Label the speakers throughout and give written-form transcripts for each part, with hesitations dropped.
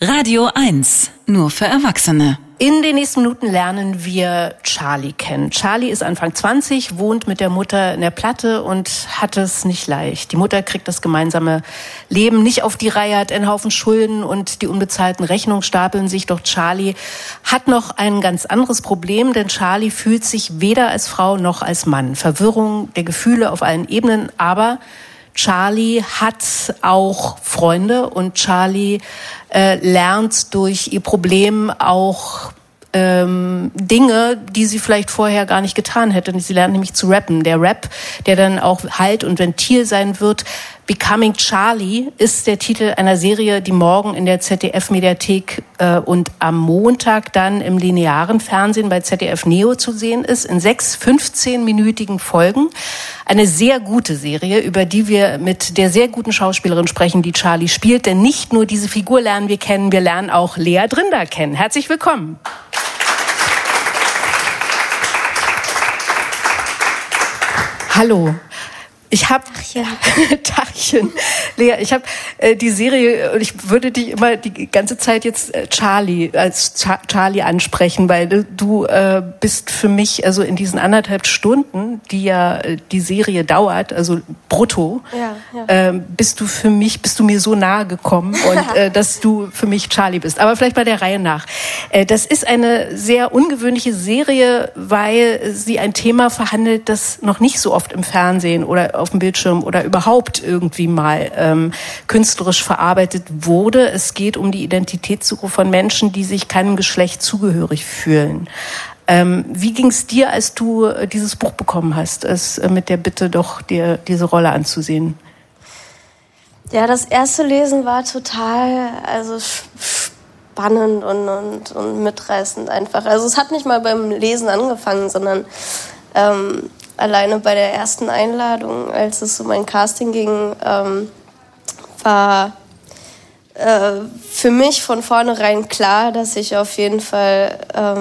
Speaker 1: Radio 1, nur für Erwachsene.
Speaker 2: In den nächsten Minuten lernen wir Charlie kennen. Charlie ist Anfang 20, wohnt mit der Mutter in der Platte und hat es nicht leicht. Die Mutter kriegt das gemeinsame Leben nicht auf die Reihe, hat einen Haufen Schulden und die unbezahlten Rechnungen stapeln sich. Doch Charlie hat noch ein ganz anderes Problem, denn Charlie fühlt sich weder als Frau noch als Mann. Verwirrung der Gefühle auf allen Ebenen, aber Charlie hat auch Freunde und Charlie lernt durch ihr Problem auch Dinge, die sie vielleicht vorher gar nicht getan hätte. Sie lernt nämlich zu rappen. Der Rap, der dann auch Halt und Ventil sein wird. Becoming Charlie ist der Titel einer Serie, die morgen in der ZDF-Mediathek und am Montag dann im linearen Fernsehen bei ZDF Neo zu sehen ist, in 6 15-minütigen Folgen. Eine sehr gute Serie, über die wir mit der sehr guten Schauspielerin sprechen, die Charlie spielt. Denn nicht nur diese Figur lernen wir kennen, wir lernen auch Lea Drinder kennen. Herzlich willkommen. Hallo. Ich habe Tachchen. Lea, ich habe die Serie, und ich würde dich immer die ganze Zeit jetzt Charlie ansprechen, weil du bist für mich, also in diesen 1,5 Stunden, die ja die Serie dauert, also brutto, bist du mir so nahe gekommen und dass du für mich Charlie bist. Aber vielleicht bei der Reihe nach. Das ist eine sehr ungewöhnliche Serie, weil sie ein Thema verhandelt, das noch nicht so oft im Fernsehen oder auf dem Bildschirm oder überhaupt irgendwie mal künstlerisch verarbeitet wurde. Es geht um die Identitätssuche von Menschen, die sich keinem Geschlecht zugehörig fühlen. Wie ging es dir, als du dieses Buch bekommen hast, es mit der Bitte doch dir diese Rolle anzusehen?
Speaker 3: Ja, das erste Lesen war total spannend und mitreißend einfach. Also es hat nicht mal beim Lesen angefangen, sondern alleine bei der ersten Einladung, als es um ein Casting ging, war für mich von vornherein klar, dass ich auf jeden Fall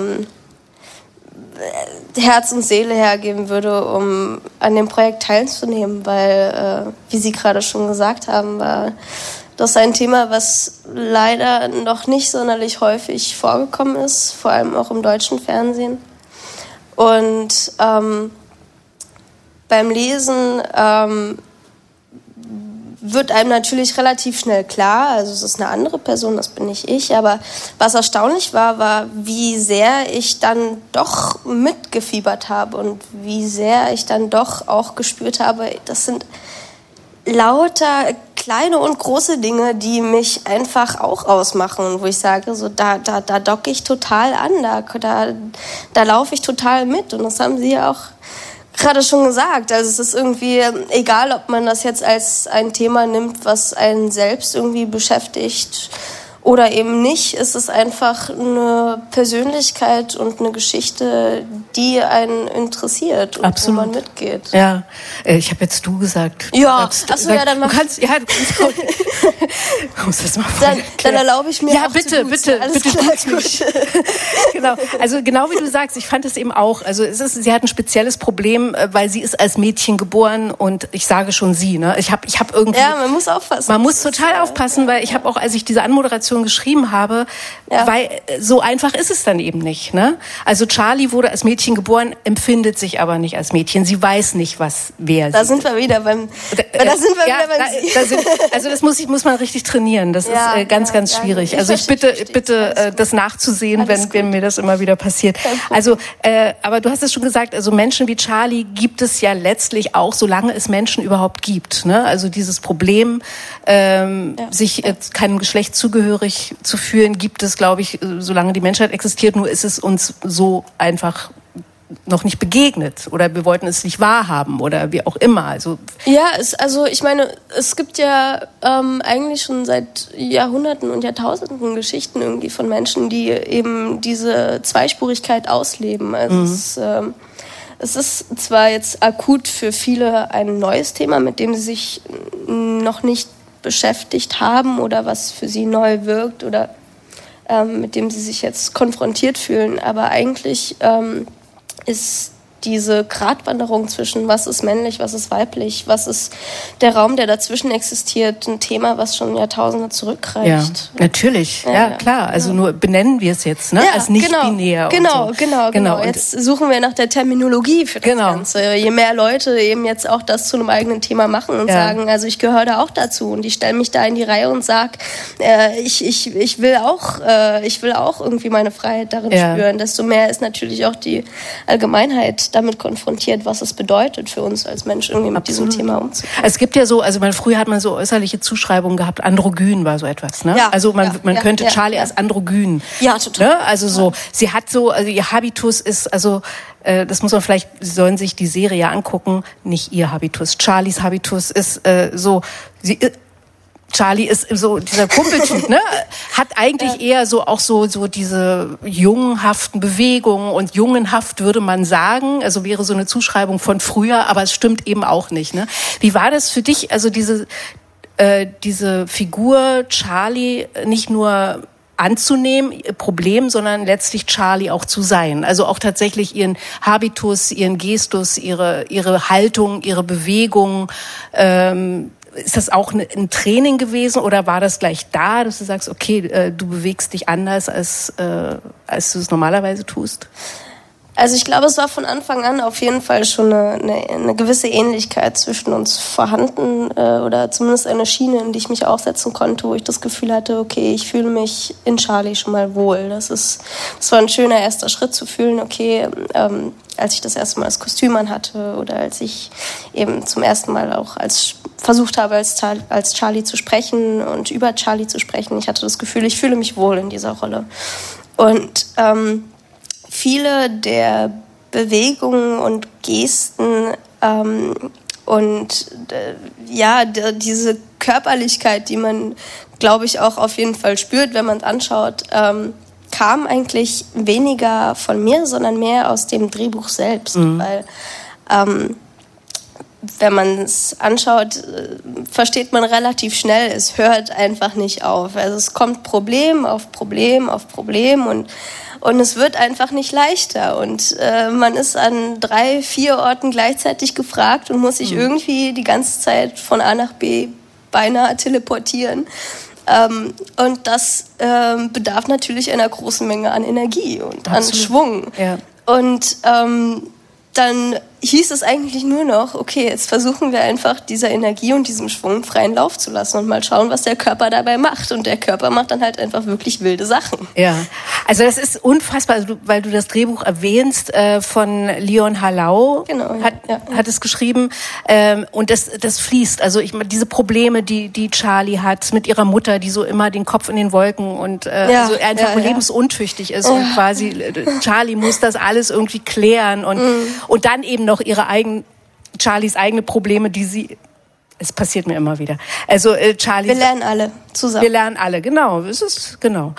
Speaker 3: Herz und Seele hergeben würde, um an dem Projekt teilzunehmen, weil, wie Sie gerade schon gesagt haben, war das ein Thema, was leider noch nicht sonderlich häufig vorgekommen ist, vor allem auch im deutschen Fernsehen. Und beim Lesen wird einem natürlich relativ schnell klar, also es ist eine andere Person, das bin nicht ich, aber was erstaunlich war, wie sehr ich dann doch mitgefiebert habe und wie sehr ich dann doch auch gespürt habe, das sind lauter kleine und große Dinge, die mich einfach auch ausmachen und wo ich sage, so da docke ich total an, da laufe ich total mit und das haben Sie ja auch gerade schon gesagt. Also es ist irgendwie egal, ob man das jetzt als ein Thema nimmt, was einen selbst irgendwie beschäftigt oder eben nicht. Es ist einfach eine Persönlichkeit und eine Geschichte, die einen interessiert und
Speaker 2: Absolut.
Speaker 3: Wo man mitgeht.
Speaker 2: Ja, ich habe jetzt du gesagt.
Speaker 3: Ja, achso, ja, dann
Speaker 2: du kannst auch. Du musst das mal
Speaker 3: dann erlaube ich mir
Speaker 2: ja,
Speaker 3: auch
Speaker 2: bitte, bitte
Speaker 3: gut.
Speaker 2: Genau, also genau wie du sagst, ich fand es eben auch, also sie hat ein spezielles Problem, weil sie ist als Mädchen geboren und ich sage schon sie, ne? Ich habe irgendwie.
Speaker 3: Ja, man muss aufpassen.
Speaker 2: Man muss total aufpassen, weil ich habe auch, als ich diese Anmoderation geschrieben habe, weil so einfach ist es dann eben nicht, ne? Also Charlie wurde als Mädchen geboren, empfindet sich aber nicht als Mädchen. Sie weiß nicht, wer
Speaker 3: da
Speaker 2: sie
Speaker 3: sind wir wieder beim.
Speaker 2: Also das muss man richtig trainieren. Das ist ganz schwierig. Also ich bitte das nachzusehen, wenn mir das immer wieder passiert. Also, aber du hast es schon gesagt. Also Menschen wie Charlie gibt es ja letztlich auch, solange es Menschen überhaupt gibt. Ne? Also dieses Problem, sich keinem Geschlecht zugehörig zu fühlen, gibt es, glaube ich, solange die Menschheit existiert. Nur ist es uns so einfach noch nicht begegnet oder wir wollten es nicht wahrhaben oder wie auch immer. Also
Speaker 3: ich meine, es gibt ja eigentlich schon seit Jahrhunderten und Jahrtausenden Geschichten irgendwie von Menschen, die eben diese Zweispurigkeit ausleben. Also es ist zwar jetzt akut für viele ein neues Thema, mit dem sie sich noch nicht beschäftigt haben oder was für sie neu wirkt oder mit dem sie sich jetzt konfrontiert fühlen, aber eigentlich ist diese Gratwanderung zwischen was ist männlich, was ist weiblich, was ist der Raum, der dazwischen existiert, ein Thema, was schon Jahrtausende zurückreicht.
Speaker 2: Ja, natürlich, ja klar. Also nur benennen wir es jetzt, ne?
Speaker 3: Ja,
Speaker 2: als nicht binär.
Speaker 3: Genau. Jetzt suchen wir nach der Terminologie für das Ganze. Je mehr Leute eben jetzt auch das zu einem eigenen Thema machen und sagen, also ich gehöre da auch dazu und ich stelle mich da in die Reihe und sage, ich will auch irgendwie meine Freiheit darin spüren. Desto mehr ist natürlich auch die Allgemeinheit damit konfrontiert, was es bedeutet für uns als Mensch, irgendwie mit diesem Thema umzugehen.
Speaker 2: Es gibt ja so, also früher hat man so äußerliche Zuschreibungen gehabt, androgyn war so etwas, ne?
Speaker 3: Ja,
Speaker 2: also man könnte Charlie als androgyn.
Speaker 3: Ja, total.
Speaker 2: Ne? Also so, sie hat so, also ihr Habitus ist, also das muss man vielleicht, Sie sollen sich die Serie angucken, nicht ihr Habitus. Charlies Habitus ist Charlie ist so dieser Kumpeltyp, ne? Hat eigentlich eher so diese jungenhaften Bewegungen und jungenhaft würde man sagen, also wäre so eine Zuschreibung von früher, aber es stimmt eben auch nicht, ne? Wie war das für dich, also diese Figur Charlie nicht nur anzunehmen, ihr Problem, sondern letztlich Charlie auch zu sein. Also auch tatsächlich ihren Habitus, ihren Gestus, ihre Haltung, ihre Bewegung, ist das auch ein Training gewesen oder war das gleich da, dass du sagst, okay, du bewegst dich anders, als du es normalerweise tust?
Speaker 3: Also ich glaube, es war von Anfang an auf jeden Fall schon eine gewisse Ähnlichkeit zwischen uns vorhanden oder zumindest eine Schiene, in die ich mich auch setzen konnte, wo ich das Gefühl hatte, okay, ich fühle mich in Charlie schon mal wohl. Das war ein schöner erster Schritt zu fühlen, okay, als ich das erste Mal das Kostüm anhatte oder als ich eben zum ersten Mal auch versucht habe, als Charlie zu sprechen und über Charlie zu sprechen. Ich hatte das Gefühl, ich fühle mich wohl in dieser Rolle. Und viele der Bewegungen und Gesten diese Körperlichkeit, die man, glaube ich, auch auf jeden Fall spürt, wenn man es anschaut, kam eigentlich weniger von mir, sondern mehr aus dem Drehbuch selbst. Weil wenn man es anschaut, versteht man relativ schnell, es hört einfach nicht auf. Also es kommt Problem auf Problem auf Problem und es wird einfach nicht leichter. Und man ist an 3, 4 Orten gleichzeitig gefragt und muss sich irgendwie die ganze Zeit von A nach B beinahe teleportieren. Und das bedarf natürlich einer großen Menge an Energie und an Schwung. Ja. Und dann hieß es eigentlich nur noch, okay, jetzt versuchen wir einfach dieser Energie und diesem Schwung freien Lauf zu lassen und mal schauen, was der Körper dabei macht. Und der Körper macht dann halt einfach wirklich wilde Sachen.
Speaker 2: Ja, also das ist unfassbar, weil du das Drehbuch erwähnst, von Leon Hallau,
Speaker 3: genau,
Speaker 2: hat es geschrieben, und das fließt. Also diese Probleme, die Charlie hat mit ihrer Mutter, die so immer den Kopf in den Wolken und also einfach lebensuntüchtig ist und quasi Charlie muss das alles irgendwie klären und dann eben noch Charlies eigene Probleme, es passiert mir immer wieder. Also Charlie.
Speaker 3: Wir lernen alle zusammen.
Speaker 2: Wir lernen alle, genau. Es ist genau.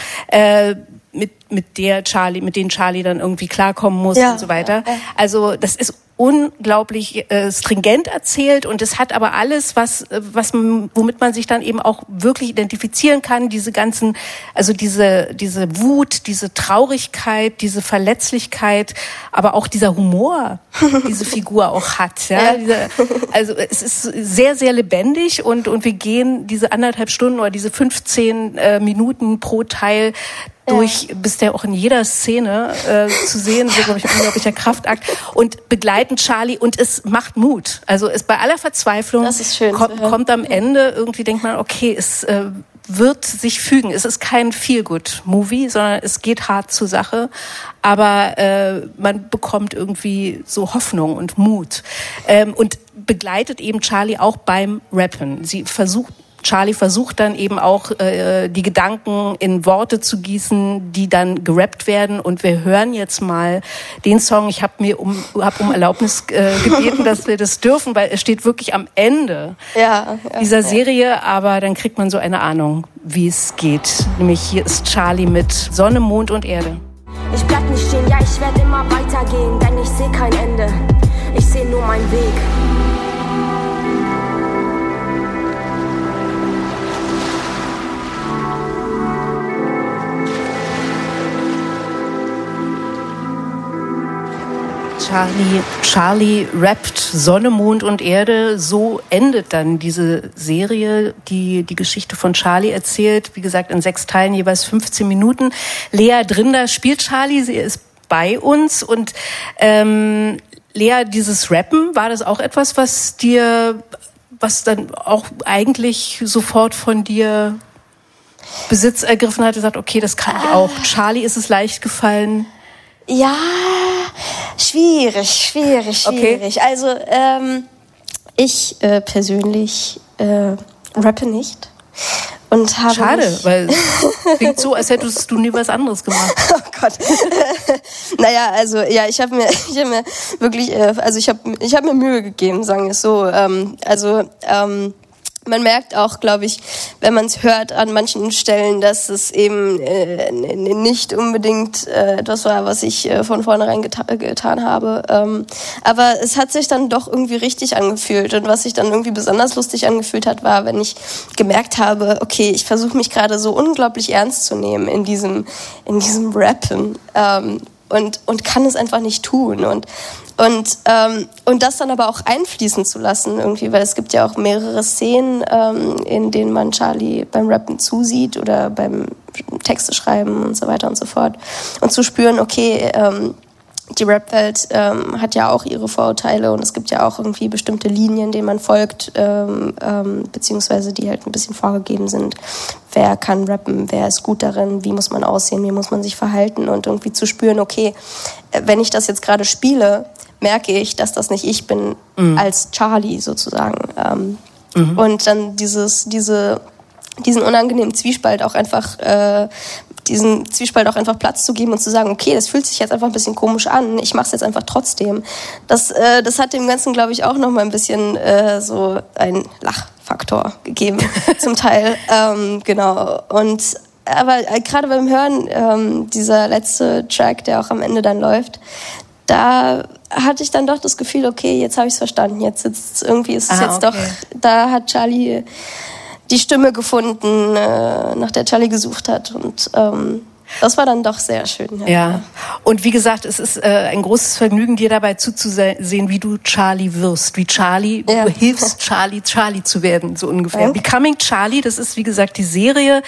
Speaker 2: Mit denen Charlie dann irgendwie klarkommen muss und so weiter. Also das ist unglaublich stringent erzählt und es hat aber alles, womit man sich dann eben auch wirklich identifizieren kann, diese ganzen, also diese Wut, diese Traurigkeit, diese Verletzlichkeit, aber auch dieser Humor, diese Figur auch hat. Ja? Also es ist sehr, sehr lebendig und wir gehen diese 1,5 Stunden oder diese 15 Minuten pro Teil durch, bis der auch in jeder Szene zu sehen, so glaube ich ein unglaublicher Kraftakt und begleiten Charlie und es macht Mut. Also es bei aller Verzweiflung kommt am Ende irgendwie, denkt man, okay, es wird sich fügen. Es ist kein Feel-Good-Movie, sondern es geht hart zur Sache, aber man bekommt irgendwie so Hoffnung und Mut und begleitet eben Charlie auch beim Rappen. Charlie versucht dann eben auch die Gedanken in Worte zu gießen, die dann gerappt werden. Und wir hören jetzt mal den Song. Ich habe um Erlaubnis gebeten, dass wir das dürfen, weil es steht wirklich am Ende dieser Serie. Aber dann kriegt man so eine Ahnung, wie es geht. Nämlich hier ist Charlie mit Sonne, Mond und Erde.
Speaker 4: Ich bleib nicht stehen, ja, ich werde immer weitergehen, denn ich sehe kein Ende. Ich sehe nur meinen Weg.
Speaker 2: Charlie rappt Sonne, Mond und Erde. So endet dann diese Serie, die die Geschichte von Charlie erzählt. Wie gesagt, in 6 Teilen, jeweils 15 Minuten. Lea Drinder spielt Charlie, sie ist bei uns. Und Lea, dieses Rappen, war das auch etwas, was dann auch eigentlich sofort von dir Besitz ergriffen hat? Gesagt, okay, das kann ich auch. Charlie ist es leicht gefallen.
Speaker 3: Ja, schwierig. Okay. Also ich persönlich rappe nicht. Und habe
Speaker 2: schade, weil es klingt so, als hättest du nie was anderes gemacht.
Speaker 3: Oh Gott. Naja, also ja, ich habe mir wirklich, ich habe mir Mühe gegeben, sagen wir es so. Man merkt auch, glaube ich, wenn man es hört an manchen Stellen, dass es eben nicht unbedingt etwas war, was ich von vornherein getan habe. Aber es hat sich dann doch irgendwie richtig angefühlt. Und was sich dann irgendwie besonders lustig angefühlt hat, war, wenn ich gemerkt habe, okay, ich versuche mich gerade so unglaublich ernst zu nehmen in diesem Rappen. Und kann es einfach nicht tun. Und das dann aber auch einfließen zu lassen irgendwie, weil es gibt ja auch mehrere Szenen, in denen man Charlie beim Rappen zusieht oder beim Texte schreiben und so weiter und so fort. Und zu spüren, okay, die Rap-Welt hat ja auch ihre Vorurteile und es gibt ja auch irgendwie bestimmte Linien, denen man folgt, beziehungsweise die halt ein bisschen vorgegeben sind. Wer kann rappen, wer ist gut darin, wie muss man aussehen, wie muss man sich verhalten und irgendwie zu spüren, okay, wenn ich das jetzt gerade spiele, merke ich, dass das nicht ich bin als Charlie sozusagen. Und dann diesen unangenehmen Zwiespalt auch einfach Platz zu geben und zu sagen, okay, das fühlt sich jetzt einfach ein bisschen komisch an, ich mache es jetzt einfach trotzdem. Das hat dem Ganzen, glaube ich, auch noch mal ein bisschen so einen Lachfaktor gegeben, zum Teil. Genau. Aber gerade beim Hören, dieser letzte Track, der auch am Ende dann läuft, da hatte ich dann doch das Gefühl, okay, jetzt habe ich es verstanden, jetzt doch, da hat Charlie die Stimme gefunden, nach der Charlie gesucht hat und das war dann doch sehr schön.
Speaker 2: Ja. Und wie gesagt, es ist ein großes Vergnügen, dir dabei zuzusehen, wie du Charlie wirst, wie Charlie, du hilfst Charlie zu werden, so ungefähr. Ja. Becoming Charlie, das ist wie gesagt die Serie,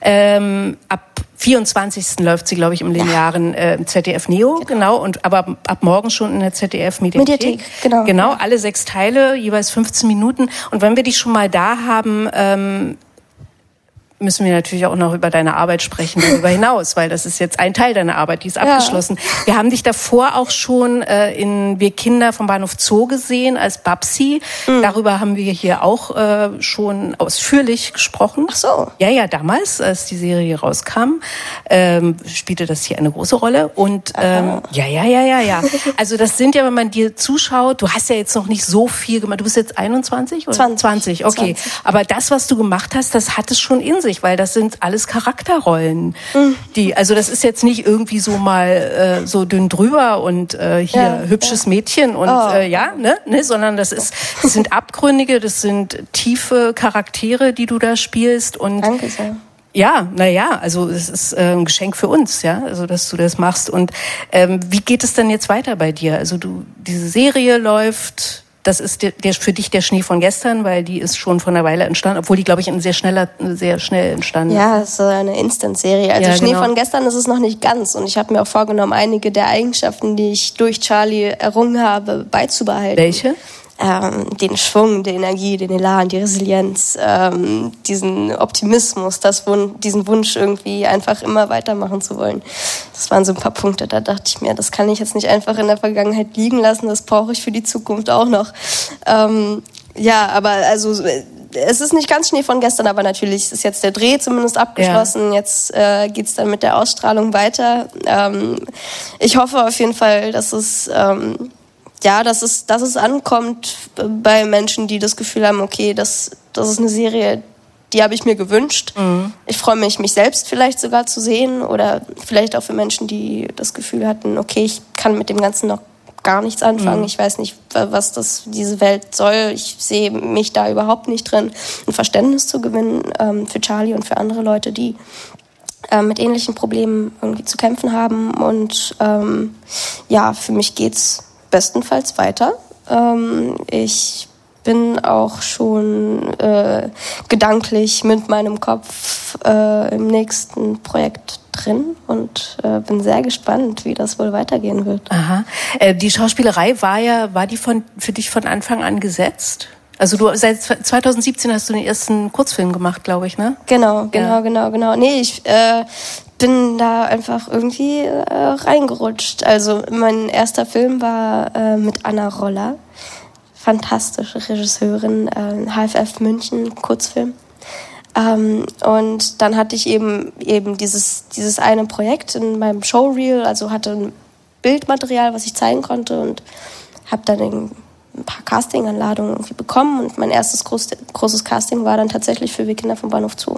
Speaker 2: ab 24. läuft sie, glaube ich, im linearen ZDF Neo, genau, aber ab morgen schon in der ZDF Mediathek. Genau, alle 6 Teile, jeweils 15 Minuten. Und wenn wir die schon mal da haben, müssen wir natürlich auch noch über deine Arbeit sprechen, darüber hinaus, weil das ist jetzt ein Teil deiner Arbeit, die ist abgeschlossen. Wir haben dich davor auch schon in Wir Kinder vom Bahnhof Zoo gesehen als Babsi. Darüber haben wir hier auch schon ausführlich gesprochen. Ach so. Ja, damals, als die Serie rauskam, spielte das hier eine große Rolle. Und ja. Also das sind ja, wenn man dir zuschaut, du hast ja jetzt noch nicht so viel gemacht. Du bist jetzt 21? Oder? 20, okay. 20. Aber das, was du gemacht hast, das hat es schon in sich, weil das sind alles Charakterrollen. Also das ist jetzt nicht irgendwie so mal so dünn drüber und hübsches Mädchen und sondern das sind abgründige, das sind tiefe Charaktere, die du da spielst und
Speaker 3: danke sehr.
Speaker 2: Ja, also es ist ein Geschenk für uns, ja, also dass du das machst. Und wie geht es denn jetzt weiter bei dir? Also diese Serie läuft. Das ist für dich der Schnee von gestern, weil die ist schon vor einer Weile entstanden, obwohl die, glaube ich, sehr schnell entstanden ist. Ja,
Speaker 3: es ist eine Instant-Serie. Also Schnee von gestern ist es noch nicht ganz. Und ich habe mir auch vorgenommen, einige der Eigenschaften, die ich durch Charlie errungen habe, beizubehalten.
Speaker 2: Welche?
Speaker 3: Den Schwung, die Energie, den Elan, die Resilienz, diesen Optimismus, diesen Wunsch irgendwie einfach immer weitermachen zu wollen. Das waren so ein paar Punkte, da dachte ich mir, das kann ich jetzt nicht einfach in der Vergangenheit liegen lassen, das brauche ich für die Zukunft auch noch. Aber also es ist nicht ganz Schnee von gestern, aber natürlich ist jetzt der Dreh zumindest abgeschlossen. Ja. Jetzt geht's dann mit der Ausstrahlung weiter. Ich hoffe auf jeden Fall, dass es dass es ankommt bei Menschen, die das Gefühl haben, okay, das ist eine Serie, die habe ich mir gewünscht. Ich freue mich selbst vielleicht sogar zu sehen oder vielleicht auch für Menschen, die das Gefühl hatten, okay, ich kann mit dem Ganzen noch gar nichts anfangen. Ich weiß nicht, was diese Welt soll. Ich sehe mich da überhaupt nicht drin. Ein Verständnis zu gewinnen für Charlie und für andere Leute, die mit ähnlichen Problemen irgendwie zu kämpfen haben. Und für mich geht's bestenfalls weiter. Ich bin auch schon gedanklich mit meinem Kopf im nächsten Projekt drin und bin sehr gespannt, wie das wohl weitergehen wird.
Speaker 2: Aha. Die Schauspielerei war die für dich von Anfang an gesetzt? Also du seit 2017 hast du den ersten Kurzfilm gemacht, glaube ich, ne?
Speaker 3: Genau. Nee, ich bin da einfach irgendwie reingerutscht. Also mein erster Film war mit Anna Roller. Fantastische Regisseurin, HFF München, Kurzfilm. Und dann hatte ich eben dieses eine Projekt in meinem Showreel, also hatte ein Bildmaterial, was ich zeigen konnte und habe dann ein paar Casting-Anladungen irgendwie bekommen und mein erstes großes Casting war dann tatsächlich für Wir Kinder vom Bahnhof Zoo.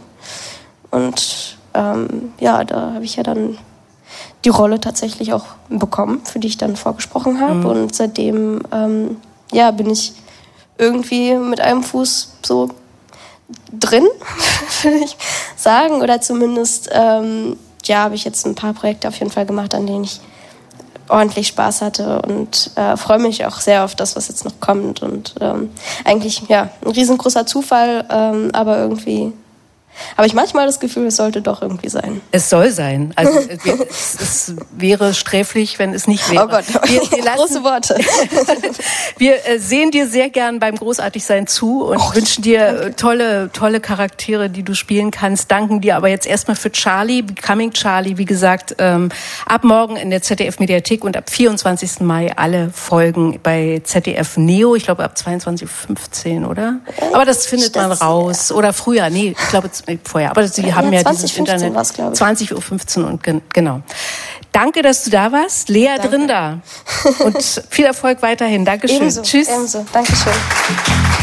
Speaker 3: Und da habe ich ja dann die Rolle tatsächlich auch bekommen, für die ich dann vorgesprochen habe. Und seitdem bin ich irgendwie mit einem Fuß so drin, würde ich sagen. Oder zumindest habe ich jetzt ein paar Projekte auf jeden Fall gemacht, an denen ich ordentlich Spaß hatte und freue mich auch sehr auf das, was jetzt noch kommt. Und eigentlich ein riesengroßer Zufall, aber irgendwie habe ich manchmal das Gefühl, es sollte doch irgendwie sein.
Speaker 2: Es soll sein. Also es wäre sträflich, wenn es nicht wäre.
Speaker 3: Oh Gott, große Worte.
Speaker 2: Wir sehen dir sehr gern beim Großartigsein zu und wünschen dir tolle Charaktere, die du spielen kannst. Danken dir aber jetzt erstmal für Charlie, Becoming Charlie. Wie gesagt, ab morgen in der ZDF-Mediathek und ab 24. Mai alle Folgen bei ZDF Neo. Ich glaube ab 22.15 Uhr, oder? Aber das findet man raus. Oder früher. Nee, ich glaube vorher. Aber sie haben ja dieses Internet. 20.15 Uhr und genau. Danke, dass du da warst. Lea Drinda. Und viel Erfolg weiterhin. Dankeschön.
Speaker 3: Ebenso,
Speaker 2: Tschüss.
Speaker 3: Ebenso. Dankeschön.